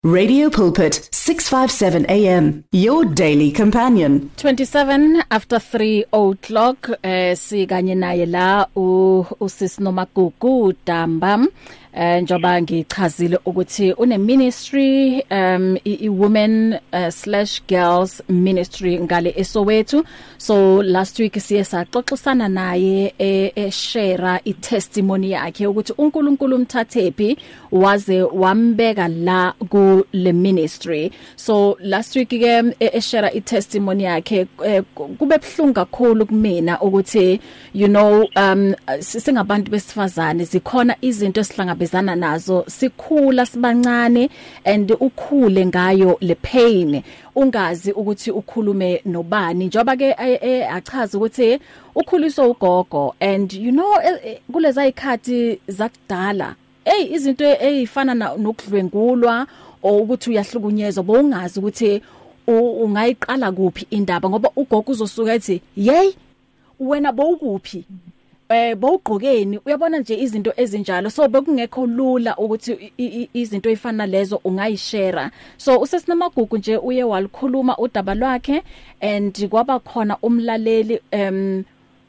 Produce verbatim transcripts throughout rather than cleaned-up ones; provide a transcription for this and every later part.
Radio Pulpit, six fifty-seven A M, your daily companion. twenty-seven after three o'clock, eh, si kanye naye la uSisi Nomagugu Damba. Eh, njoba ngichazile ukuthi une ministry um i women uh, slash girls ministry ngale eSoweto. So last week siye saxoxisana naye e, e share i testimony yakhe ukuthi uNkulunkulu umthathephi waze wambeka la ku le ministry. So last week ke e share i testimony yakhe kube bhlungu kakhulu kumina ukuthi you know um singabantu besifazane zikhona izinto esihlangabezana zana nazo sikhula sibancane and ukhule ngayo le pain ungazi ukuthi ukhulume nobani njoba ke achaza ukuthi ukhuliso ugogo and you know kuleza ikhathi zakudala hey izinto ezifana nokudlwengulwa ukuthi uyahlukunyezwa bongazi ukuthi ungayiqala kuphi indaba ngoba ugogo uzosuka ethi yey wena bowukuphi eh bowugqokeni uyabona nje izinto ezinjalo so bekungekho lula ukuthi izinto ezifana lezo ungayishare. So uSisi Nomagugu nje uye walikhuluma udaba lwakhe and kwaba khona umlaleli um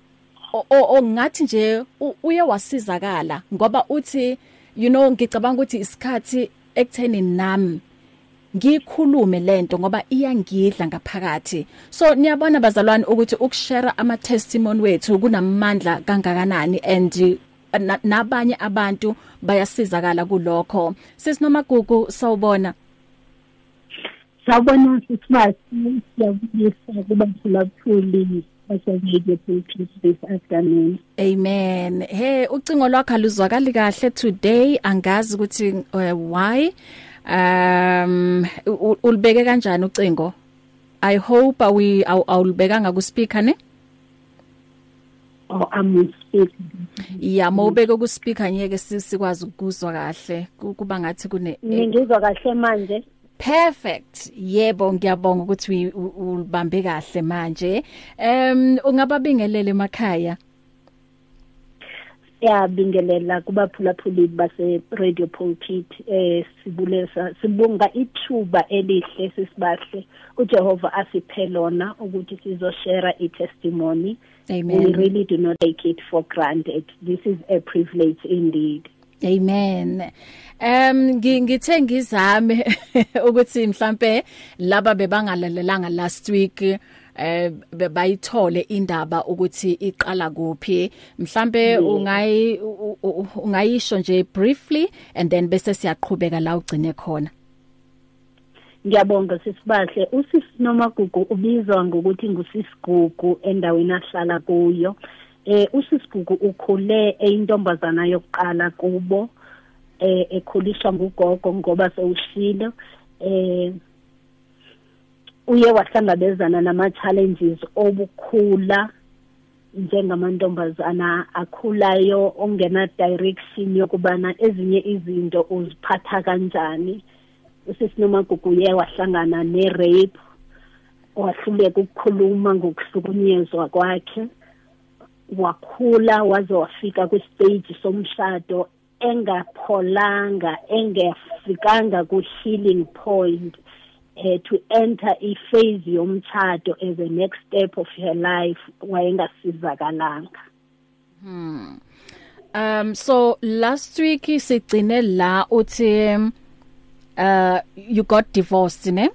ongathi nje uye wasizakala ngoba uthi you know ngicabanga ukuthi isikhathi ekutheni nami ngikhulume lento ngoba iyangidla ngaphakathi. So niyabona bazalwane ukuthi ukushare ama testimony wethu kunamandla kangakanani and nabanye abantu bayasizakala kulokho. Sisi Nomagugu sawubona. Sawubona sisibathi siyabuyisa kubaphulaphuli basemedia this afternoon. Amen. Hey ucingo lwakho aluzwakali kahle today angazi ukuthi uh, why um ulibeke kanjani ucingo? I hope we awulibekanga ku speaker ne? Oh I'm speaking. Yeah, mawubeke ku speaker ngeke sikwazi ukuzwa kahle kuba ngathi kune ngizwa kahle manje. Perfect. Yebo ngiyabonga ukuthi ulibambe kahle manje. Um ungababingelele emakhaya. Ya bingelela kubaphulaphuli base Radio Pulpit eh sibulesa sibunga ithuba elihle sisibahle uJehova asiphelona ukuthi sizo share i testimony. Amen. We really do not take it for granted. This is a privilege indeed. Amen. Um ngithe ngizame ukuthi mhlambe laba bebangalalelanga last week eh bayithole indaba ukuthi iqala kuphi mhlambe ungayi ungayisho nje briefly and then bese siyaqhubeka la ugcine khona. Ngiyabonga sisibahle uSisi Nomagugu ubizwa ngokuthi ngusisigugu endaweni ahlala kuyo. Eh uSisigugu ukhule eyintombazana yokuqala kubo eh ekhuliswa ngugogo ngoba sewushilo eh uye wahlangabezana nama challenges obukhula njengamantombazana akhulayo ongena direction yokubana ezinye izinto uziphatha kanjani. uSisi Nomagugu uye wahlangana ne rape wahluleka ukukhuluma ngokuhlukunyezwa kwakhe wakhula waze wafika ku stage somshado engapholanga engafikanga ku healing point uh, to enter a phase yomshado as a next step of her life wayengasizakalanga. Hmm. Um so last week sigcine la uthi uh you got divorced, ne?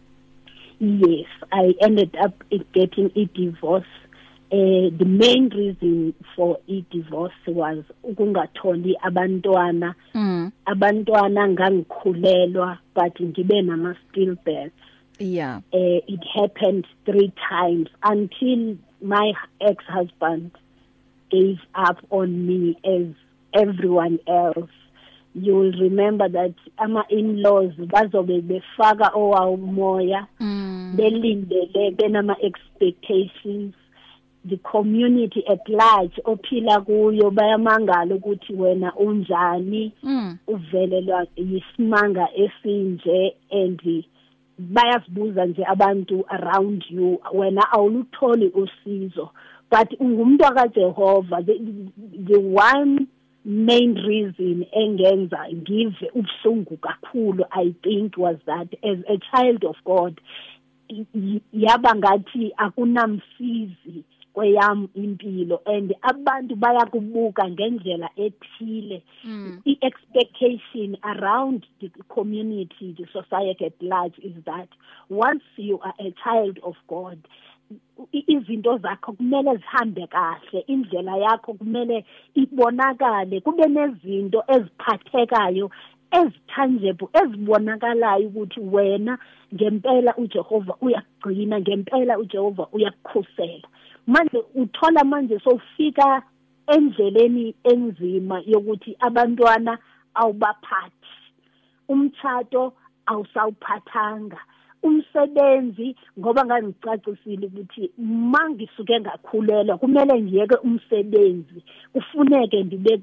Yes, I ended up getting a divorce. Uh, the main reason for a divorce was ukungatholi abantwana mm. abantwana ngangikhulelwa but ngibe nama stillbirths. Yeah. Uh, it happened three times until my ex-husband gave up on me as everyone else. You will remember that ama in-laws bazobe befaka owawumoya mm. belindele benama expectations. The community at large ophila kuyo bayamangala ukuthi wena unjani mm. uvelelwa yisimanga esinje and bayasibuza nje abantu around you wena awulutholi usizo but ungumuntu kaJehova the, the one main reason engenza give ubuhlungu kakhulu, I think, was that as a child of God, yaba ngathi akunamsizi kweyam impilo, and abantu bayakubuka ngendlela ethile. Mm. The expectation around the community, the society at large, is that once you are a child of God, izinto zakho kumele zihambe kahle, indlela yakho kumele ibonakale, kube nezinto eziphathekayo ezitangible ezibonakalayo ukuthi wena ngempela uJehova uyakugcina, ngempela uJehova uyakukhusela. Manje uthola manje sofika endleleni enzima yokuthi abantwana awubaphathi, umthato awusawuphathanga, umsebenzi ngoba ngangicacisile ukuthi mangisuke ngakhulelwa kumele ngiyeke umsebenzi, kufuneke ndibe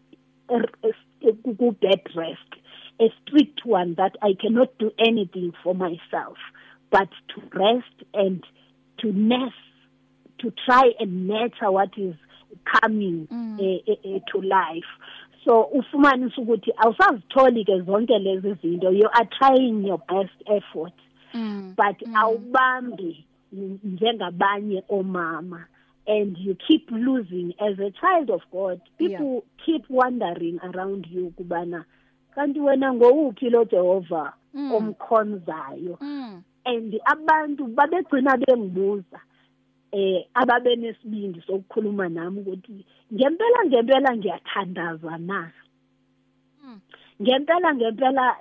ku bed rest, a strict one that I cannot do anything for myself but to rest and to nurse, to try and nurture what is coming mm. uh, uh, uh, to life. So ufumanisa ukuthi awusazitholi ke zonke lezi zinto, you are trying your best effort mm. but mm. awubambi njengabanye omama, and you keep losing as a child of God. People yeah. keep wondering around you kubana kanti wena ngowuphi lo Jehova mm. omkhonzayo mm. and abantu babegcina bengibuza eh ababe nesibindi sokukhuluma nami ukuthi ngempela ngempela ngiyathandaza na mm. ngempela ngempela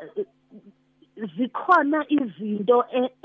zikhona izinto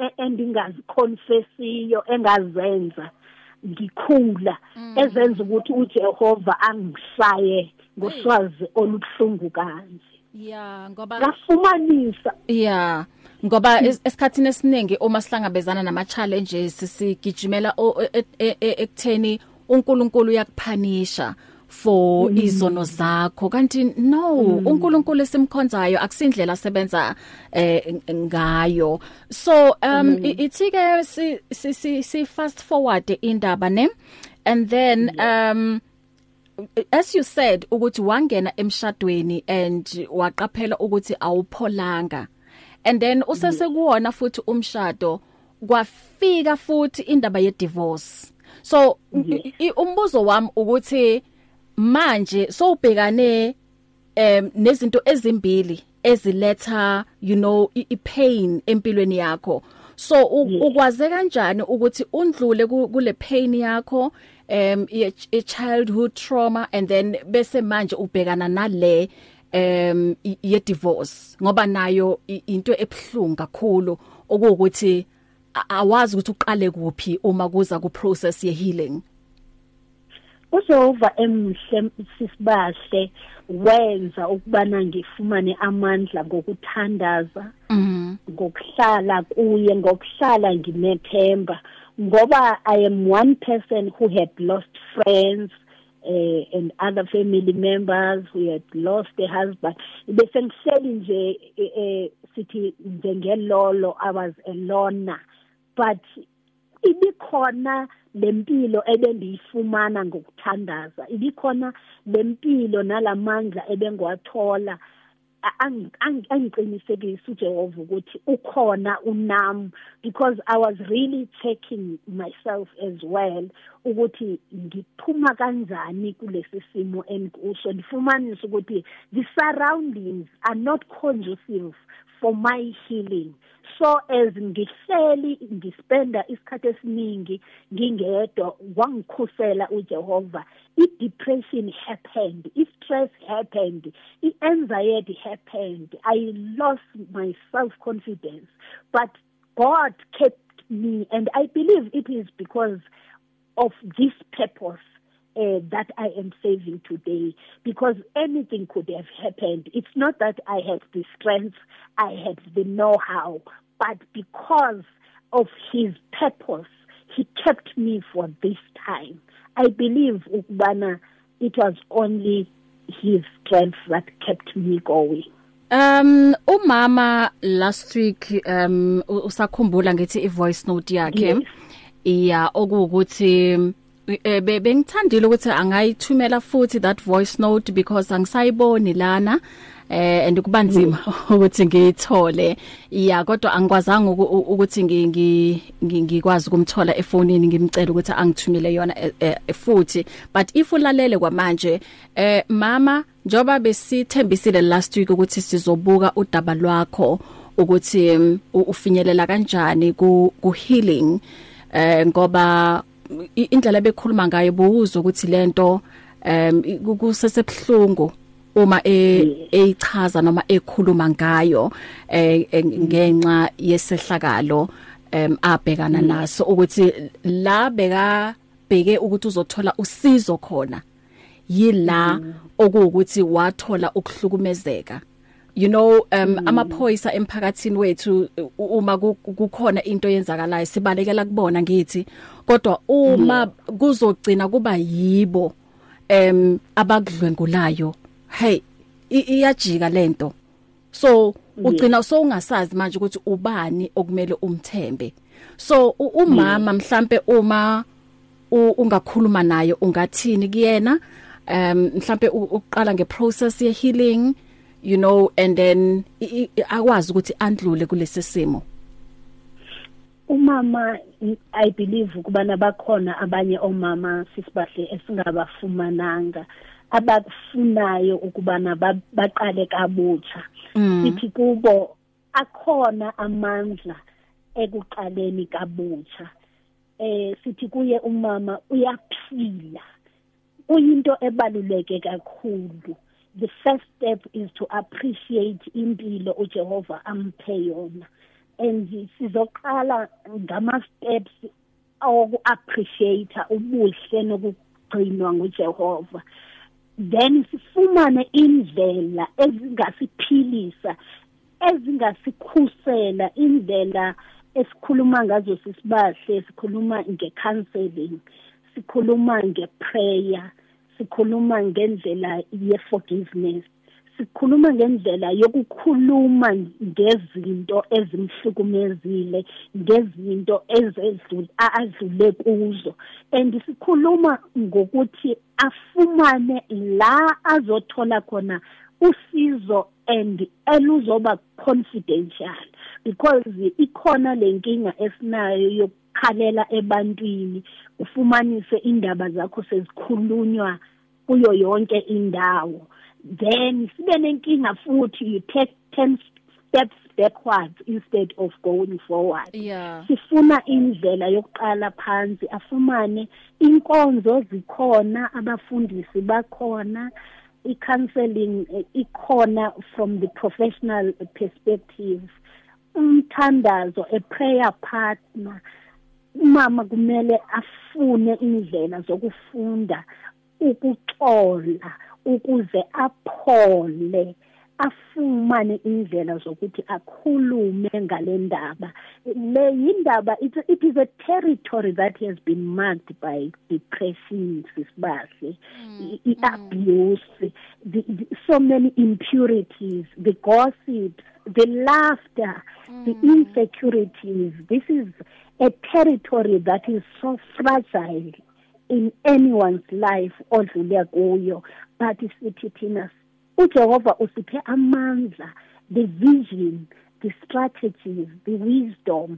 endingaziconfessiyo engazenza ngikhula mm. ezenza ukuthi uJehova angishaye ngoswazi olubuhlungu kanje. Yeah, ngoba ngafumanisa yeah ngoba esikhathini esiningi uma sihlangabezana nama challenges sigijimela ekutheni uNkulunkulu uyakuphanisha for mm. izono zakho, kanti no mm. uNkulunkulu esimkhonzayo akusindlela sebenza eh, ngayo. So um mm. ithike si, si, si, si fast forward indaba ne, and then yeah. um as you said ukuthi wangena emshadweni and waqaphela ukuthi awupholanga, and then usesekuwona futhi umshado kwafika futhi indaba ye divorce. So yeah. umbuzo wami ukuthi manje sowubhekane em nezinto ezimbili eziletha you know I pain empilweni yakho, so yeah. ukwaze kanjani ukuthi undlule kule pain yakho um a childhood trauma, and then bese manje ubhekana nale um ye divorce ngoba nayo into ebhlungu kakhulu okuwukuthi awazi ukuthi uqale kuphi uma kuza ku process ye healing. uJehova emhle sisibahle wenza ukubana ngifumane amandla ngokuthandaza mhm ngokuhlala kuye, ngokuhlala nginethemba, ngoba I am one person who had lost friends uh, and other family members who had lost their husband. Bese ngihleli nje sithi njengelolo, I was alone, but ibikhona lempilo ebendiyifumana ngokuthandaza, ibikhona lempilo nalamandla ebengwathola angiqinisekisa uJehova ukuthi ukhona unami, because I was really checking myself as well ukuthi ngiphuma kanjani kulesi simo enkusho, ndifumanisa ukuthi the surroundings are not conducive for my healing. So as ngihleli ngispenda isikhathi esiningi ngingedwa, wangikhusela uJehova. I-depression happened, i-stress happened, i-anxiety happened, I lost my self-confidence, but God kept me, and I believe it is because of this purpose Uh, that I am saving today, because anything could have happened. It's not that I had the strength, I had the know-how, but because of his purpose, he kept me for this time. I believe ukubana it was only his strength that kept me going. Um umama last week um usakhumbula ngithi I voice note yakhe yes. iya okuwukuthi bengithandile ukuthi angayithumela futhi that voice note because angisayiboni lana eh and kubanzima ukuthi ngiyithole iya kodwa angikwazanga ukuthi ngikwazi ukumthola efonini ngimcela ukuthi angithumele yona futhi but if ulalele kwamanje eh mama njoba besithembisile last week ukuthi sizobuka udaba lwakho ukuthi ufinyelela kanjani ku healing eh ngoba indlela bekhuluma ngayo buzo ukuthi lento um kusesebhlungu uma eyichaza noma ekhuluma ngayo eh ngenxa yesehlakalo em abhekana naso ukuthi la beka bheke ukuthi uzothola usizo khona yila okuwukuthi wathola ukuhlukumezeka you know um mm. amaphoyisa emphakathini wethu uma kukhona into yenzakalayo sibalekela kubona ngithi kodwa uma yeah. kuzogcina kuba yibo em abakudlwengulayo hey iyajika lento so ugcina so ungasazi manje ukuthi ubani okumele umthembe so umama mhlambe uma ungakhuluma naye ungathini kuyena um mhlambe uqala ngeprocess ye healing you know and then akwazi ukuthi andlule kulesi simo umama I believe kubana bakhona abanye omama sisibahle esingabafumananga abakufunayo ukubana baqale kabutsha sithi kubo akhona amandla ekuqaleni kabutsha eh sithi kuye umama uyaphila uyinto ebaluleke kakhulu. The first step is to appreciate impilo uJehova amphe yona and sizoqala ngama steps oku appreciate ubuhle nokugcinwa nguJehova then sifumane indlela ezingasiphilisa ezingasikhusela indlela esikhuluma ngazo sisibahle sikhuluma ngecounseling sikhuluma ngeprayer sikhuluma ngendlela yeforgiveness sikhuluma ngendlela yokukhuluma ngezinto ezimhlukumezile ngezinto ezedlule adlule kuzo and sikhuluma ngokuthi afumane la azothola khona usizo and eluzoba confidential because ikhona lenkinga esinayo yokukhalela ebantwini ufumanise indaba zakho sezikhulunywa kuyo yonke indawo then sibe nenkinga futhi you take ten steps backwards instead of going forward yeah sifuna indlela yokuqala phansi afumane inkonzo zikhona abafundisi bakhona i-counseling ikhona from the professional perspective umthandazo a prayer partner umama kumele afune indlela zokufunda ukuxola ukuze aphole afumane indlela zokuthi akhulume ngalendaba le indaba it, it is a territory that has been marked by depression sisibahle mm, mm. abuse the, the, so many impurities the gossips the laughter mm. the insecurities this is a territory that is so fragile in anyone's life odlule kuyo but sithi thina uJehova usiphe amandla the vision the strategies the wisdom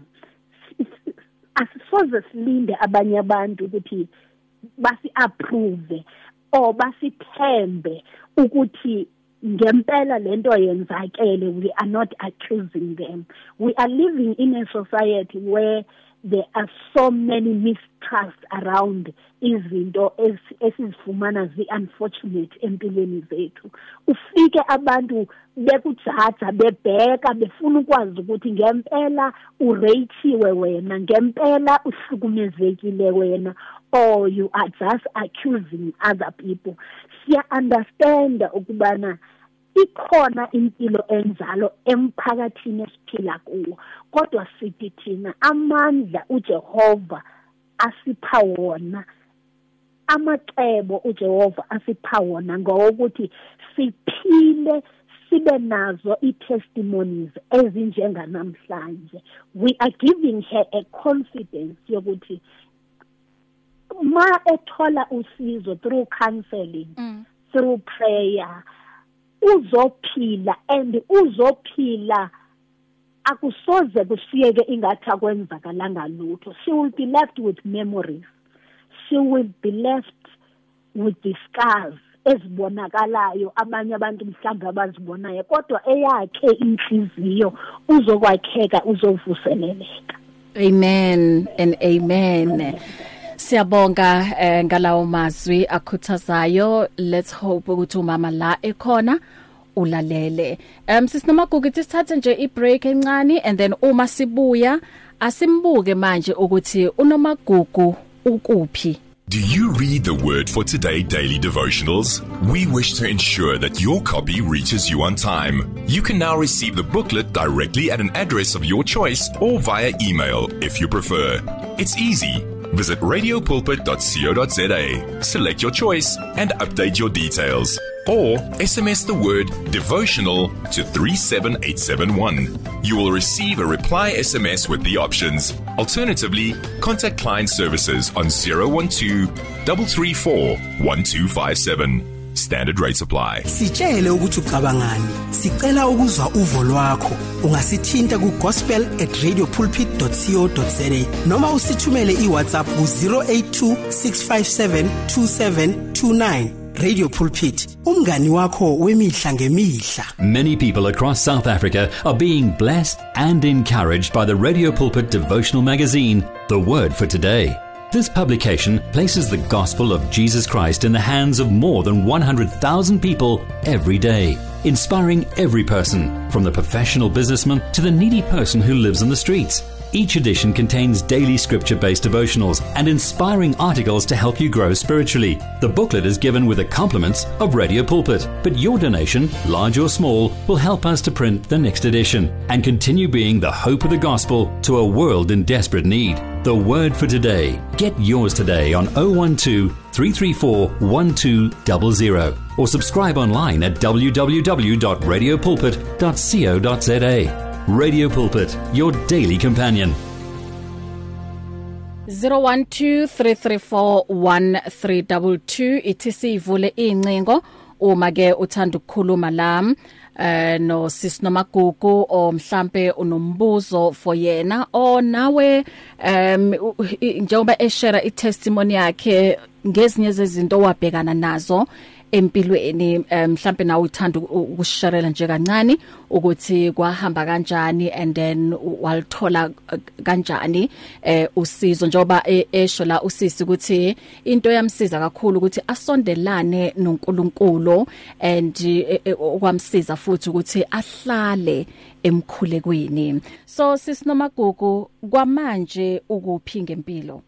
asisoze silinde abanye abantu ukuthi basi approve or basithembe ukuthi ngempela lento yenzakele we are not accusing them we are living in a society where there are so many mistrusts around izinto esizifumana zi unfortunate empilweni zethu ufike abantu bekujaja bebheka befuna ukwazi ukuthi ngempela uratewe wena ngempela uhlukumezekile wena or you are just accusing other people siya understand ukubana ikhona impilo enzalo emphakathini esiphila kuwo kodwa sithi thina amandla uJehova asipha wona amacebo uJehova asipha wona ngokuthi siphile sibe nazo i-testimonies ezinjenga namhlanje we are giving her a confidence yokuthi ma ethola usizo through counseling mm. through prayer uzophila and uzophila akusoze kusiyeke ingathi akwenzakalanga lutho. She will be left with memories. She will be left with the scars ezibonakalayo abanye abantu mhlawumbe abazibonayo kodwa eyakhe inhliziyo uzokwakheka uzovuseleleka. Amen and amen. Siyabonga eh, ngalawo mazwi akhuthazayo. Let's hope ukuthi umama la ekhona ulalele. Um sisinomagugu sithathe nje i-break encane and then uma sibuya asimbuke manje ukuthi unomagugu ukuphi. Do you read the Word for Today daily devotionals? We wish to ensure that your copy reaches you on time. You can now receive the booklet directly at an address of your choice or via email if you prefer. It's easy. Visit radio pulpit dot co dot za, select your choice and update your details. Or S M S the word devotional to three seven eight seven one. You will receive a reply S M S with the options. Alternatively, contact client services on zero one two, three three four, one two five seven. Standard rates apply. Sitshele ukuthi ucabangani. Sicela ukuzwa uvo lwakho. Ungasithinta ku gospel at radio pulpit dot co dot za noma usithumele iWhatsApp ku zero eight two, six five seven, two seven two nine. Radio Pulpit, umngani wakho wemihla ngemihla. Many people across South Africa are being blessed and encouraged by the Radio Pulpit devotional magazine, The Word for Today. This publication places the gospel of Jesus Christ in the hands of more than one hundred thousand people every day, inspiring every person, from the professional businessman to the needy person who lives on the streets. Each edition contains daily scripture-based devotionals and inspiring articles to help you grow spiritually. The booklet is given with the compliments of Radio Pulpit, but your donation, large or small, will help us to print the next edition and continue being the hope of the gospel to a world in desperate need. The Word for Today. Get yours today on zero one two, three three four, one two zero zero or subscribe online at w w w dot radio pulpit dot co dot za. Radio Pulpit, your daily companion. zero one two, three three four, one three two two ithi sivule incingo uma ke uthanda ukukhuluma la eh no sis nomagugu o mhlambe unombuzo for yena o nawe um njengoba eshare i-testimony yakhe ngezinye zezinto wabhekana nazo empilweni, mhlambe nawe uthanda ukusharela nje kancane ukuthi kwahamba kanjani and then walithola kanjani eh usizo njoba esho la usisi ukuthi into yamsiza kakhulu ukuthi asondelane noNkulunkulu and okwamsiza futhi ukuthi ahlale emkhulekweni. So sisinomagugu kwamanje ukuphi ngempilo?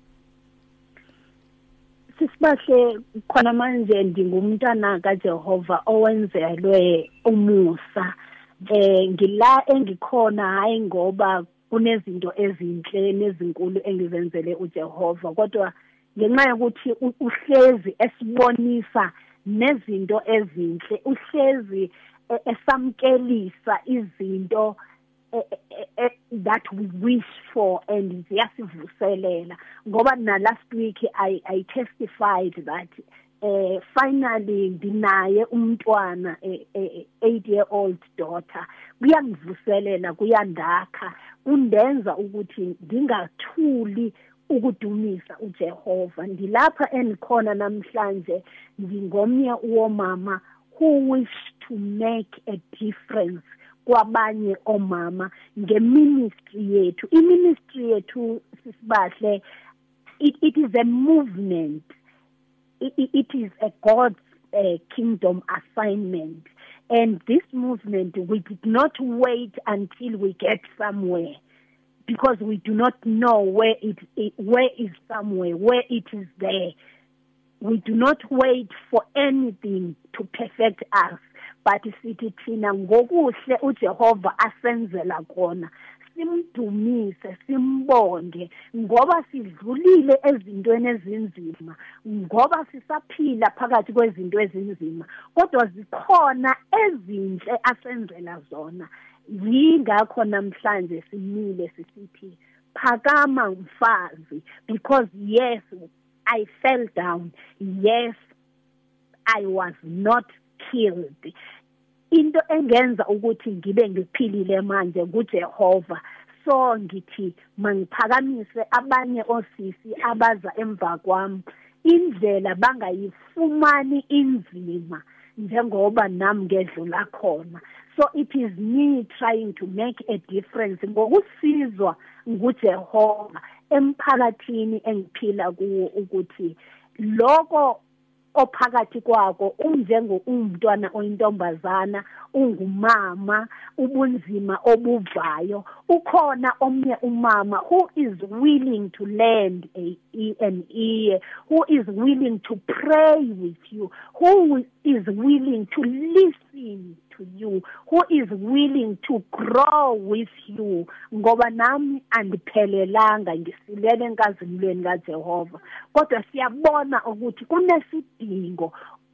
Sisibahle khona manje ndingumntana kaJehova owenzelwe umusa. Eh ngila engikhona hayi ngoba kunezinto ezinhle nezinkulu engizenzele uJehova, kodwa ngenxa yokuthi uhlezi esibonisa nezinto ezinhle, uhlezi esamkelisa izinto that we wish for and ziyasivuselela. Ngoba na last week I I testified that uh, finally nginaye umntwana a eight year old daughter. Kuyangivuselela, kuyandakha, undenza ukuthi ngingathuli ukudumisa uJehova. Ndilapha endikhona namhlanje ngingomnye uwomama who wish to make a difference kwabanye omama ngeministry yethu. I-ministry yethu sisibahle, it, it is a movement. It, it, it is a God's uh, kingdom assignment. And this movement, we did not wait until we get somewhere, because we do not know where it, it where is somewhere, where it is there. We do not wait for anything to perfect us. But sithi thina ngokuhle uJehova asenzela kona, simdumise, simbonge ngoba sidlulile ezintweni ezinzima, ngoba sisaphila phakathi kwezinto ezinzima, kodwa zikhona ezinhle asenzela zona. Yingakho namhlanje simile sisithi phakama mfazi, because yes, I fell down. Yes, I was not killed. Into engenza ukuthi ngibe ngiphilile manje kuJehova. So ngithi mangiphakamise abanye osisi abaza emva kwami indlela bangayifumani inzima njengoba nami ngedlula khona. So it is me trying to make a difference ngokusizwa nguJehova emphakathini engiphila kuwo ukuthi lokho ophakathi kwako unjengo umntwana oyintombazana ungumama ubunzima obuvayo ukhona omnye umama who is willing to lend a an ear, who is willing to pray with you, who is willing to listen to you, who is willing to grow with you. Ngoba nami andiphelelanga ngisilele enkazimulweni kaJehova kodwa siyabona ukuthi kunesidingo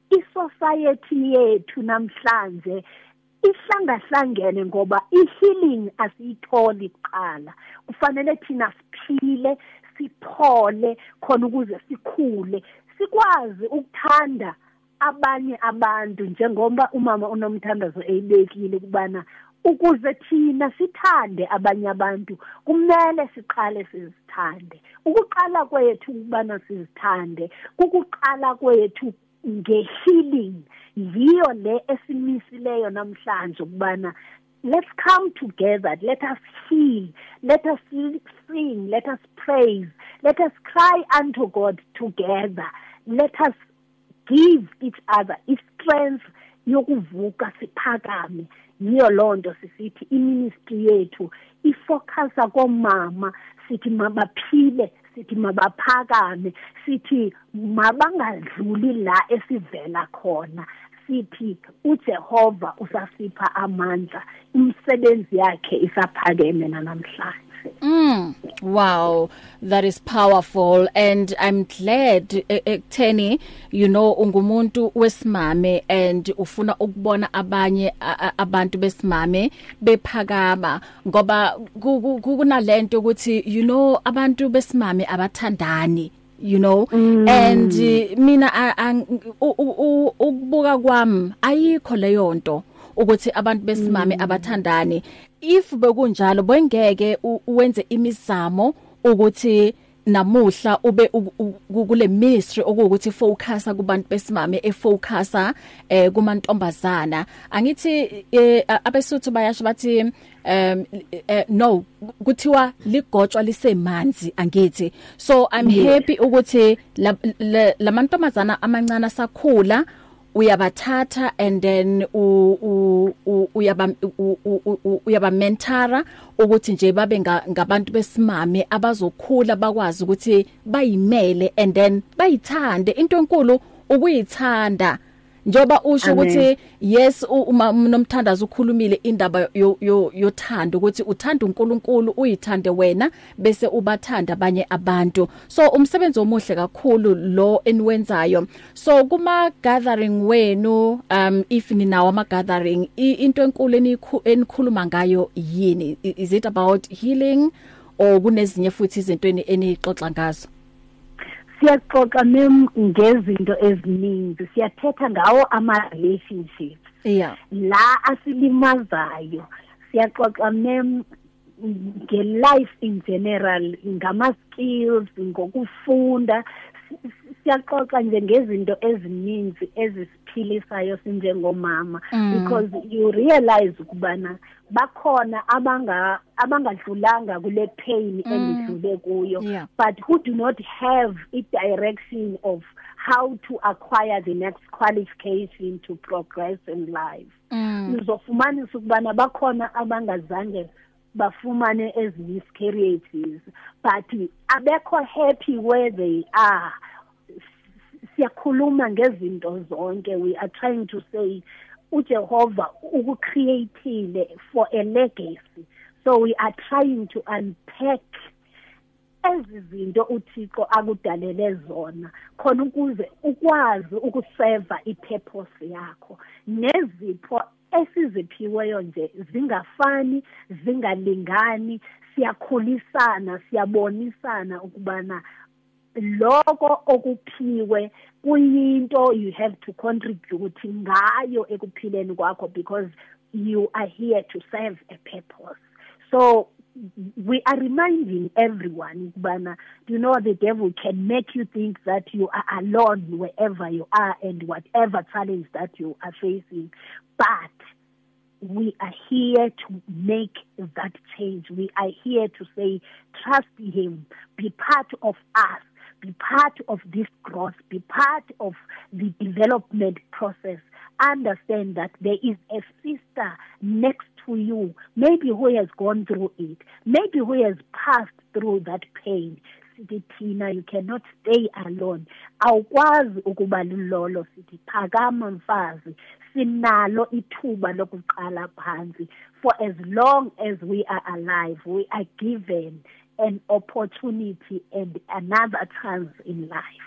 isociety yethu namhlanje ihlangahlangene ngoba ihealing asiyitholi kuqala kufanele thina siphile siphole khona ukuze sikhule sikwazi ukuthanda abanye abantu njengoba umama unomthandazo eyibekile kubana ukuze thina sithande abanye abantu kumele siqale sizithande ukuqala kwethu kubana sizithande ukuqala kwethu ngehealing yiyo le esimisileyo namhlanje ukubana let's come together, let us heal, let us sing, let us praise, let us cry unto God together, let us give each other strength yokuvuka siphakame. Niyo lonto sisithi iministry yethu ifocusa komama sithi mabaphile sithi mabaphakame sithi mabangadluli la esivela khona sithi uJehova usasipha amandla imisebenzi yakhe isaphakeme namhlanje. Mm, wow, that is powerful, and I'm glad ekutheni you know ungumuntu wesimame and ufuna ukubona abanye abantu besimame bephakama ngoba kunalento ukuthi you know abantu besimame abathandani you know mm. and uh, mina ukubuka kwami ayikho leyo nto ukuthi abantu besimame mm. abathandani. If bekunjalo bengeke uwenze imizamo ukuthi namuhla ube kule ministry okuwukuthi focusa kubantu besimame efocusa eh kumantombazana angithi eh, abesuthu bayasho bathi um eh, no kuthiwa ligotshwa lisemanzi angithi so I'm yeah. happy ukuthi lamantombazana amancane sakhula uyabathatha and then u uyaba uyaba mentora ukuthi nje babe ngabantu besimame abazokhula bakwazi ukuthi bayimele and then bayithande into enkulu ukuyithanda njoba usho ukuthi yes uma nomthandazo ukhulumile indaba yothando ukuthi uthanda uNkulunkulu uyithande wena bese ubathanda abanye abantu so umsebenzi omuhle kakhulu lo eniwenzayo so kuma gathering wenu um if ninawo ama gathering into enkulu enikhuluma ngayo yini is it about healing or kunezinye futhi izinto enixoxa ngazo? Siyaxoxa ngezinto eziningi siyathetha ngawo ama relationships yeah la asilimazayo siyaxoxa nge life in general ngama skills ngokufunda siyaxoxa nje ngezinto eziningi ezisiphilisayo sinjengomama mm. because you realize ukubana bakhona abanga abangadlulanga kule pain mm. endidlule kuyo yeah. but who do not have a direction of how to acquire the next qualification to progress in life mm. uzofumanisa ukubana bakhona abangazange bafumane ezimiscarriages but abekho happy where they are. Siyakhuluma ngezinto zonke we are trying to say uJehova ukucreateile for a legacy so we are trying to unpack ezizinto uThixo akudalele zona khona ukuze ukwazi ukuserve ipurpose yakho nezipho esiziphiweyo nje zingafani zingalingani siyakhulisana siyabonisana ukubana loko okuphiwe kuyinto you have to contribute ngayo ekuphileni kwakho, because you are here to serve a purpose. So we are reminding everyone, Bana, you know, the devil can make you think that you are alone wherever you are and whatever challenge that you are facing. But we are here to make that change. We are here to say, trust him, be part of us, be part of this growth, be part of the development process. Understand that there is a sister next to you, maybe who has gone through it, maybe who has passed through that pain. Sithi Tina, you cannot stay alone. Awukwazi ukuba lulolo. Sithi phakama mfazi, sinalo ithuba lokuqala phansi. For as long as we are alive, we are given an opportunity and another chance in life.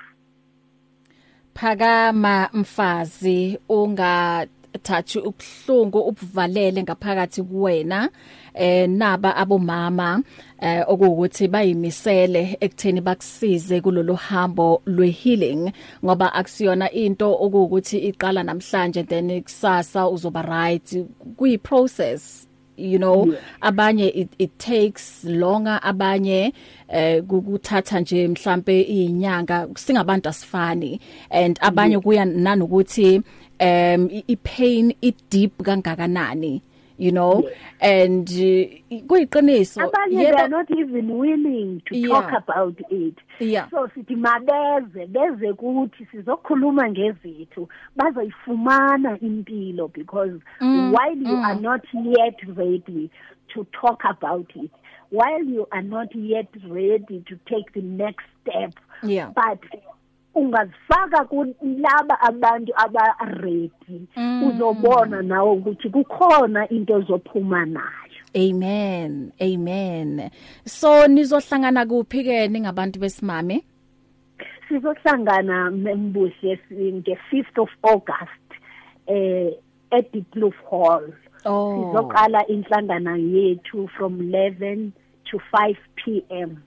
Phakama mfazi, unga thathu ubhlungu ubuvalele ngaphakathi kuwena, eh naba abomama eh okuwukuthi bayimisele ekutheni bakusize kulolu hambo lwe healing, ngoba akusiyona into okuwukuthi iqala namhlanje then kusasa uzoba right. Kuyi process, you know. Yeah. Abanye it, it takes longer, abanye eh kukuthatha nje mhlambe inyanga, singabantu asifani, and abanye kuya nanokuthi um I pain it deep kangakanani, you know. Yes. And kuyiqiniso uh, abanye they are not even willing to yeah. talk about it. Yeah. So sithi mabeze beze kuthi sizokhuluma ngezethu bazoyifumana impilo, because mm, while you mm. are not yet ready to talk about it, while you are not yet ready to take the next step, yeah. but ungazifaka kulaba abantu aba ready, mm. uzobona nawe ukuthi kukhona into ozophuma nayo. Amen, amen. So nizohlangana kuphi ke ningabantu besimame? Sizohlangana Mbusi nge fifth of August eh at the Kloof Hall. Oh. Sizoqala inhlangano yethu from eleven to five p m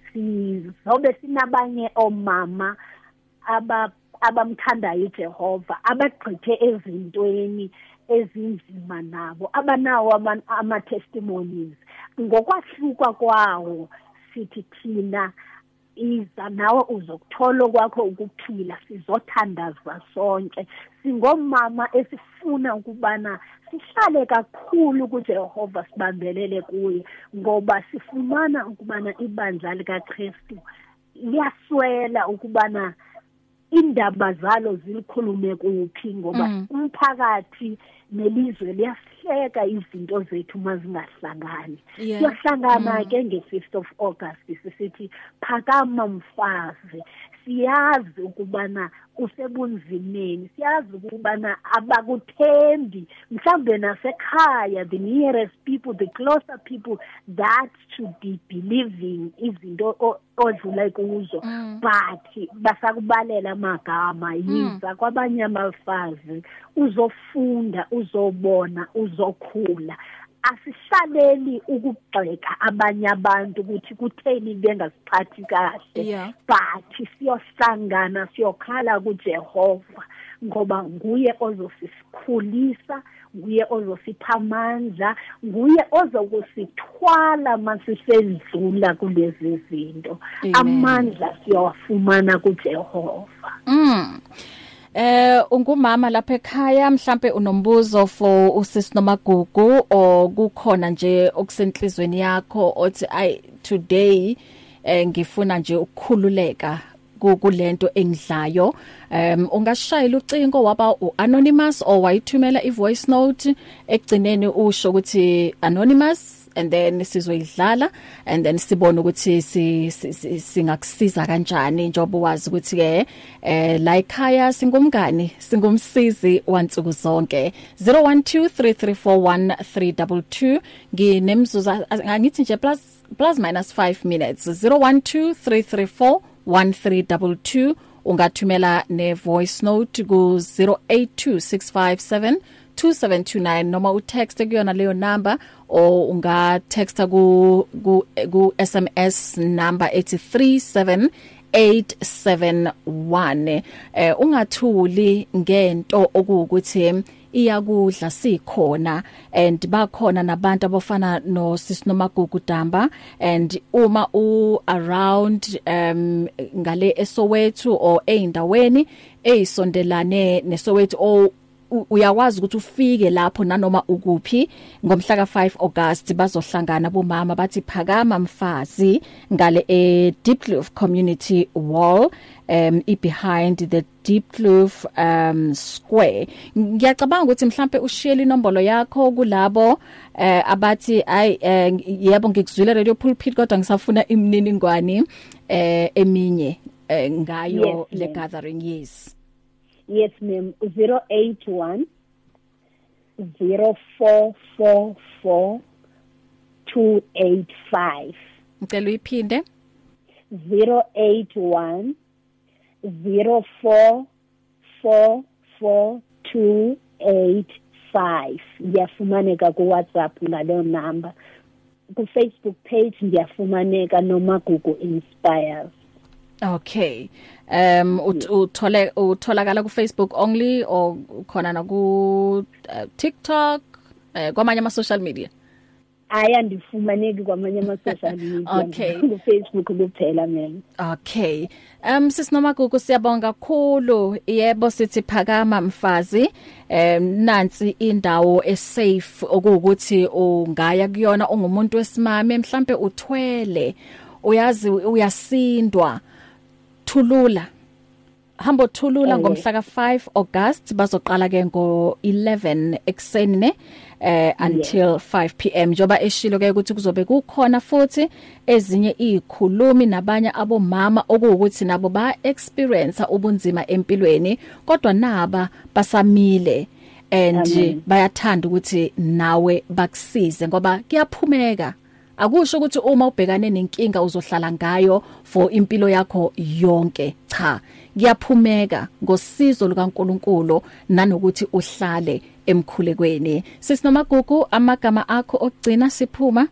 Sizobe sinabanye omama aba abamthandayo uJehova, abagqithe ezintweni ezinzima nabo, abanawo ama testimonies ngokwahluka kwawo. Sithi thina iza nawe uzokuthola kwakho ukuphila, sizothandaza sonke. Singomama esifuna ukubana sihlale kakhulu kuJehova, sibambelele kuye, ngoba sifumana ukubana ibandla likaKristu liyaswela ukubana indaba zalo zilikhulume kuphi, ngoba mm. umphakathi nelizwe liyahleka izinto zethu mazingahlangani. Yeah. Siyohlangana mm. ke nge fifth of August sisithi phakama mfazi. Siyazi ukubana usebunzimeni, siyazi ukubana abakuthembi mhlambe nasekhaya, the nearest people, the closer people that should be believing izinto odlula kuzo, mm. but basakubalela amagama. Yiza mm. kwabanye abafazi uzofunda, uzobona, uzokhula. Asihlaleli ukugxeka abanye abantu ukuthi kutheni bengasiphathi kahle, yeah. but siyohlangana siyokhala kuJehova, ngoba nguye ozosikhulisa, nguye ozosipha amandla, nguye ozokusithwala masisendlula kulezi zinto. Amandla siyawafumana kuJehova. Mm. Eh ungumama lapha ekhaya, mhlambe unombuzo for usisi Nomagugu, o kukhona nje okusenhlizweni yakho othi I today eh ngifuna nje ukukhululeka kulento engidlayo, um ungashayela ucingo waba uanonymous or wayithumela ivoice note ekugcineni usho ukuthi anonymous, and then sizoyidlala and then sibone ukuthi singakusiza kanjani, njengoba wazi ukuthi ke eh la ekhaya singumngani, singumsizi wansuku zonke. zero one two three three four one three two two nginemzuzu angithi nje plus plus minus five minutes. zero one two three three four one three two two ungathumela ne voice note ku zero eight two six five seven two seven two nine noma u text kuyona leyo number, or unga texta ku ku S M S number eight three seven eight seven one. Eh ungathuli ngento okuwukuthi iyakudla sikhona and bakhona nabantu abafana no Sis Nomagugu Damba and uma u around um ngale eSoweto or eindaweni eyisondelane neSoweto o uyakwazi ukuthi ufike lapho nanoma ukuphi ngomhla ka five August bazohlangana bomama bathi phakama mfazi ngale e Diepkloof Community Wall um I behind the Diepkloof um Square. Ngiyacabanga ukuthi mhlambe ushiyele inombolo yakho kulabo eh abathi ay yebo ngikuzwile Radio Pulpit kodwa ngisafuna imininingwane eh eminye ngayo le gathering. Yes. Yes, ma'am. zero eight one zero four four four two eight five. Ngicela uyiphinde. zero eight one zero four four four two eight five. Ngiyafumaneka ku WhatsApp ngalo number. Ku Facebook page ngiyafumaneka Nomagugu Inspires. Okay. Um uthole utholakala ku Facebook only or khona na ku uh, TikTok uh, kwamanye ama social media? Aya ndifumaneki kwamanye ama social media. Okay. Ku Facebook kuphela mina. Okay. Um Sis Nomagugu siyabonga kakhulu. Yebo sithi phakama mfazi. Um nansi indawo esafe okuwukuthi ungaya kuyona ungumuntu wesimame mhlambe uthwele uyazi uyasindwa. Thulula hambo thulula ngomhla ka five August bazoqala ke ngo eleven ekseni eh until five p m njoba eshilo ke ukuthi kuzobe kukhona futhi ezinye izikhulumi nabanye abomama okuwukuthi nabo ba experience ubunzima empilweni kodwa naba basamile and bayathanda ukuthi nawe bakusize ngoba kuyaphumeka. Akusho ukuthi uma ubhekane nenkinga uzohlala ngayo for impilo yakho yonke. Cha, kuyaphumeka ngosizo lukaNkulunkulu nanokuthi uhlale emkhulekweni. Sis Nomagugu amagama akho ogcina siphuma.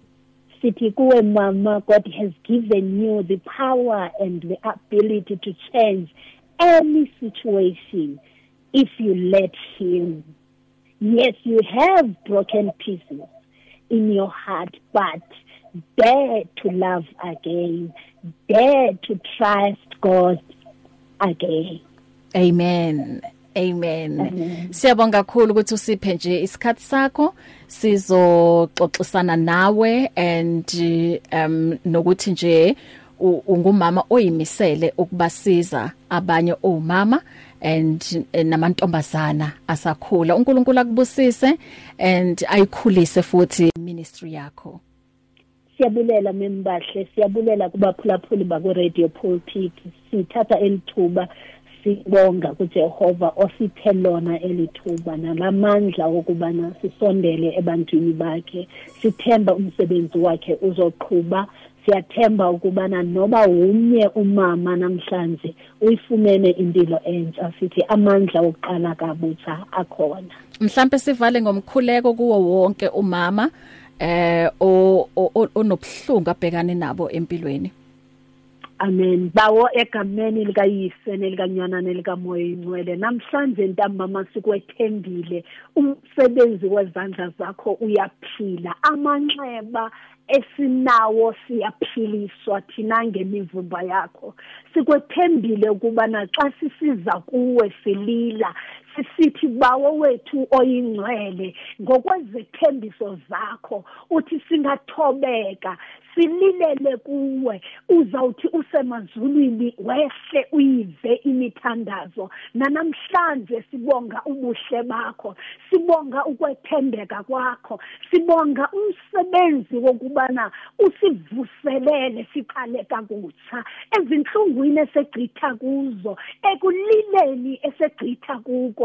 Sithi kuwe mama, God has given you the power and the ability to change any situation if you let him. Yes, you have broken pieces in your heart, but dare to love again, dare to trust God again. Amen. Amen. Amen. Siyabonga kakhulu ukuthi usiphe nje isikhathi sakho sizoxoxisana nawe and um nokuthi nje ungumama oyimisele ukubasiza abanye omama and namantombazana asakhula. uNkulunkulu akubusise and ayikhulise futhi ministry yakho. Siyabulela membahle, siyabulela kubaphulaphuli bako Radio Pulpit. Sithatha elithuba sibonga kuJehova osiphe lona elithuba nalamandla okubana sisondele ebantwini bakhe. Sithemba umsebenzi wakhe uzoqhubha. Siyathemba ukubana noba umnye umama namhlanje uyifumene impilo entsha sithi amandla oqala kabutha akhona. Mhlambe sivale ngomkhuleko kuwo wonke umama eh onobhlungu abhekane nabo empilweni. Amen. Bawo egameni likayise nelikanyana nelikamoya ingcwele namhlanje ntambama sikwethembile umsebenzi wezandla zakho uyaphila amanxeba esinawo siyaphiliswa thina ngemivumba yakho sikwethembile ukuba naxa sisiza kuwe silila sisithi bawo wethu oyingcwele ngokwezethembiso zakho uthi singathobeka sililele kuwe uzawuthi usemazulwini wehle uyive imithandazo namhlanje sibonga ubuhle bakho sibonga ukwethembeka kwakho sibonga umsebenzi wokubana usivuselele siqale kakutsha ezinhlungwini esegcitha kuzo ekulileni esegcitha kuko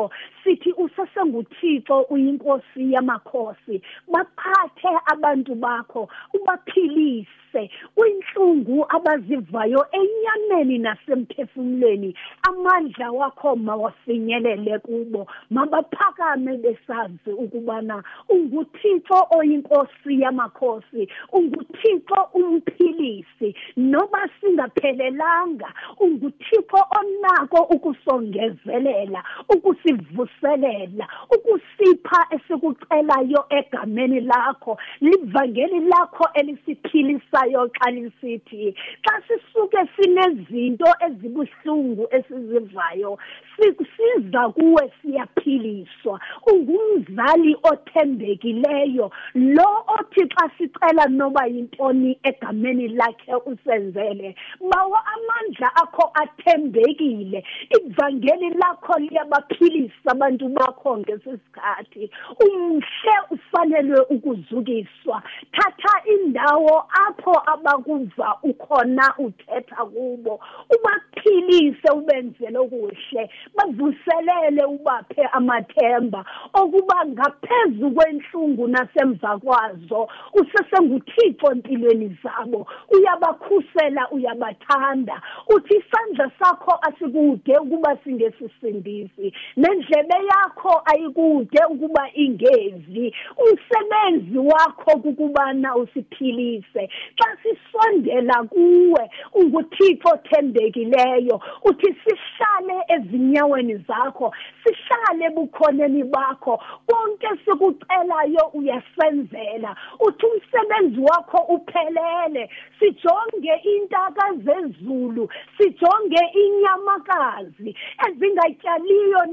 kubo sithi usasenguThixo uyinkosi yamakhosi baphathe abantu bakho ubaphilise kwinhlungu abazivayo enyameni nasemphefumulweni amandla wakho mawafinyelele kubo mabaphakame besazi ukubana unguThixo oyinkosi yamakhosi unguThixo umphilisi noma singaphelelanga unguThixo onako ukusongezelela ukusivuselela ukusipha esikucelayo egameni lakho livangeli lakho elisiphilisayo xa lisithi xa sisuke sinezinto ezibuhlungu esizivayo sikusiza kuwe siyaphiliswa ungumzali othembekileyo lo othi xa sicela noba yintoni egameni lakhe usenzele bawa amandla akho athembekile ivangeli lakho liyabaphilisa abantu bakho ngesisikhathi umhle ufanelwe ukuzukiswa thatha indawo apho abakuva ukhona uthetha kubo ubaphilise ubenzele okuhle bavuselele ubaphe amathemba okuba ngaphezulu kwenhlungu nasemva kwazo usesenguThixo empilweni zabo uyabakhusela uyabathanda uthi isandla sakho asikude ukuba singesisindisi nendlebe yakho ayikude ukuba ingezi umsebenzi wakho ukubana usiphilise xa sisondela kuwe unguThixo thembekileyo uthi sihlale ezinyaweni zakho sihlale bukhoneni bakho konke sikucelayo uyasenzela uthi umsebenzi wakho uphelele sijonge intaka zezulu sijonge inyamakazi ezingatyaliyo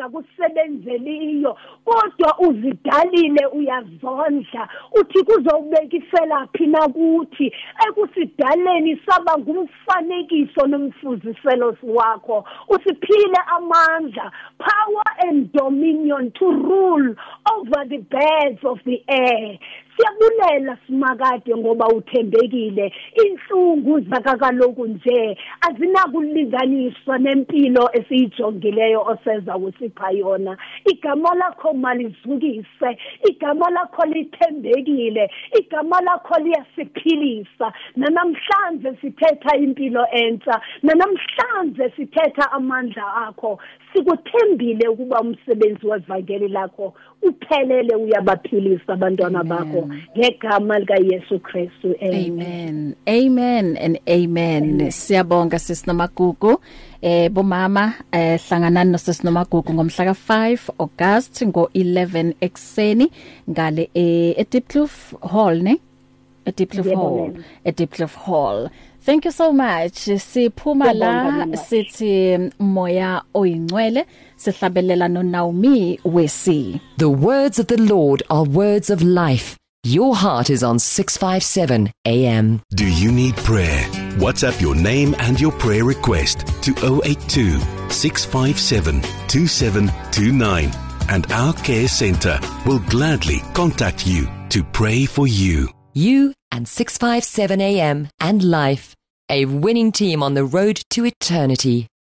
nezingakusebenzeliyo kodwa uzidalile uyazondla uthi kuzobekisela phina kuthi ekusidaleni saba ngumfanekiso nomfuziselo wakho usiphile amandla power and dominion to rule over the birds of the air siyabulela simakade ngoba uthembekile inhlungu zakakaloku nje azinakulinganiswa nempilo esiyijongileyo oseza usipha yona igama lakho malizukise igama lakho lithembekile igama lakho liyasiphilisa namhlanje sithetha impilo entsha namhlanje sithetha amandla akho sikuthembile ukuba umsebenzi wevangeli lakho uphelele uyabaphilisa abantwana bakho ngegama lika Yesu Kristu amen amen and amen siyabonga sisinomagugu eh bomama eh hlanganani nosisinomagugu ngomhla ka five August ngo eleven ekseni ngale e Diepkloof Hall ne e Diepkloof Hall e Diepkloof Hall. Thank you so much. Siphuma la sithi moya oyingcwele sihlabelela no Naomi Wesi. The words of the Lord are words of life. Your heart is on six fifty-seven A M. Do you need prayer? WhatsApp your name and your prayer request to zero eight two, six five seven, two seven two nine and our care center will gladly contact you to pray for you. You and six fifty-seven A M and life, a winning team on the road to eternity.